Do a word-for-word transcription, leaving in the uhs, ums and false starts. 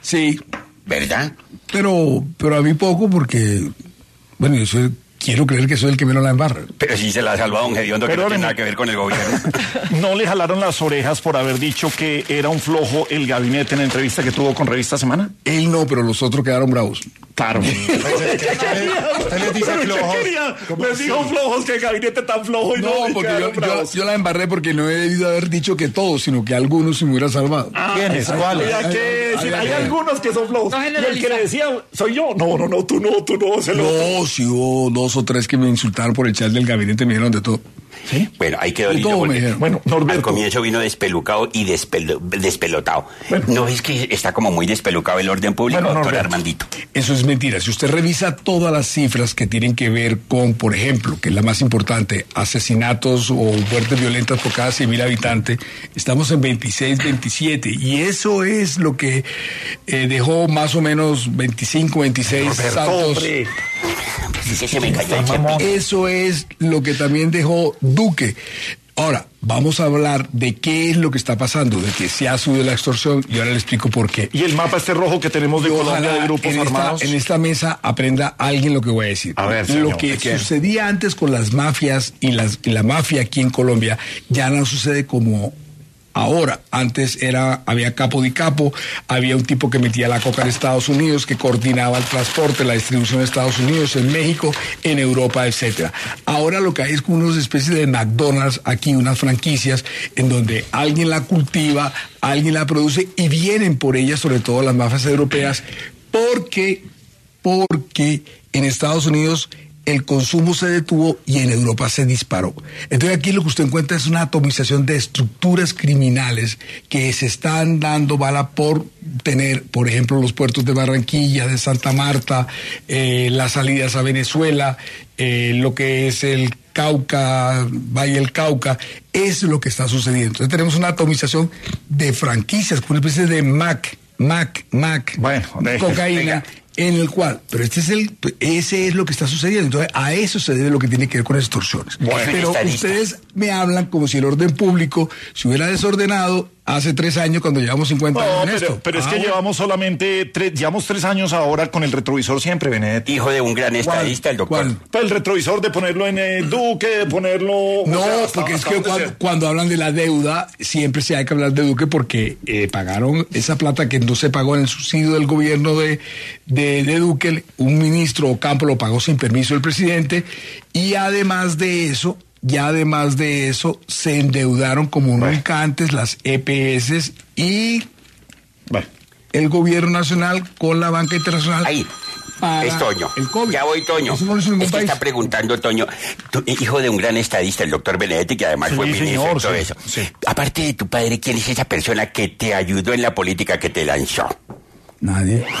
Sí. ¿Verdad? Pero, pero a mí poco porque, bueno, yo soy, quiero creer que soy el que menos la embarra. Pero sí se la ha salvado don Gediondo, que no tiene nada que ver con el gobierno. ¿No le jalaron las orejas por haber dicho que era un flojo el gabinete en la entrevista que tuvo con Revista Semana? Él no, pero los otros quedaron bravos. Claro. Usted les dice flojos. Les dijo flojos, que el gabinete tan flojo y no, No, porque yo, yo, yo la embarré porque no he debido haber dicho que todos, sino que algunos se me hubieran salvado. Ah, ¿Quiénes? ¿Cuáles? Hay, que, hay, hay algunos que son flojos. No y el que le decía, soy yo. No, no, no, tú no, tú no. Se lo... No, si hubo dos o tres que me insultaron por el chat del gabinete, me dijeron de todo. ¿Sí? Bueno, ahí quedó De lindo. todo porque me dijeron. Bueno, Norberto. Al comienzo vino despelucado y despelo- despelotado. Bueno. ¿No ves que está como muy despelucado el orden público, Bueno, doctor Norberto. Armandito? Eso es mentira. Si usted revisa todas las cifras que tienen que ver con, por ejemplo, que es la más importante, asesinatos o muertes violentas por cada cien mil habitantes, estamos en veintiséis, veintisiete. Y eso es lo que eh, dejó más o menos veinticinco, veintiséis Norberto, saltos. hombre. Sí, sí, se me cayó el chepito. Eso es lo que también dejó Duque. Ahora, vamos a hablar de qué es lo que está pasando, de que se ha subido la extorsión y ahora le explico por qué. Y el mapa este rojo que tenemos de Y Colombia ojalá de grupos en esta, armados. en esta mesa aprenda alguien lo que voy a decir. A ver, señor, lo que ¿de quién? sucedía antes con las mafias y, las, y la mafia aquí en Colombia ya no sucede como ahora. Antes era, había capo di capo, había un tipo que metía la coca en Estados Unidos, que coordinaba el transporte, la distribución en Estados Unidos, en México, en Europa, etcétera. Ahora lo que hay es como unas especies de McDonald's aquí, unas franquicias en donde alguien la cultiva, alguien la produce y vienen por ella, sobre todo las mafias europeas, porque, porque en Estados Unidos el consumo se detuvo y en Europa se disparó. Entonces aquí lo que usted encuentra es una atomización de estructuras criminales que se están dando bala por tener, por ejemplo, los puertos de Barranquilla, de Santa Marta, eh, las salidas a Venezuela, eh, lo que es el Cauca, Valle del Cauca, es lo que está sucediendo. Entonces tenemos una atomización de franquicias, con una especie de Mac, Mac, Mac, Bueno, de- cocaína. venga. En el cual, pero este es el, ese es lo que está sucediendo. Entonces, a eso se debe lo que tiene que ver con extorsiones. Bueno, pero estadista. ustedes me hablan como si el orden público se hubiera desordenado hace tres años cuando llevamos cincuenta No, años en pero, esto. pero es Ah, que bueno. llevamos solamente tres, llevamos tres años ahora con el retrovisor siempre, Benedetti. Hijo de un gran estadista, el doctor. ¿Cuál? Pues el retrovisor de ponerlo en eh, Duque, de ponerlo... No, o sea, hasta- porque es hasta que dónde cuando, sea. cuando hablan de la deuda, siempre se hay que hablar de Duque porque eh, pagaron esa plata que no se pagó en el subsidio del gobierno de, de, de Duque, un ministro Ocampo lo pagó sin permiso del presidente, y además de eso, y además de eso, se endeudaron como Bueno. nunca antes las E P S y Bueno, el gobierno nacional con la banca internacional. Ahí. para Es Toño. el COVID. Ya voy, Toño. Eso no lo hizo ningún Es que país. está preguntando, Toño, tú, hijo de un gran estadista, el doctor Benedetti, que además Sí, fue ministro señor, y todo sí, eso. sí. Aparte de tu padre, ¿quién es esa persona que te ayudó en la política, que te lanzó? Nadie.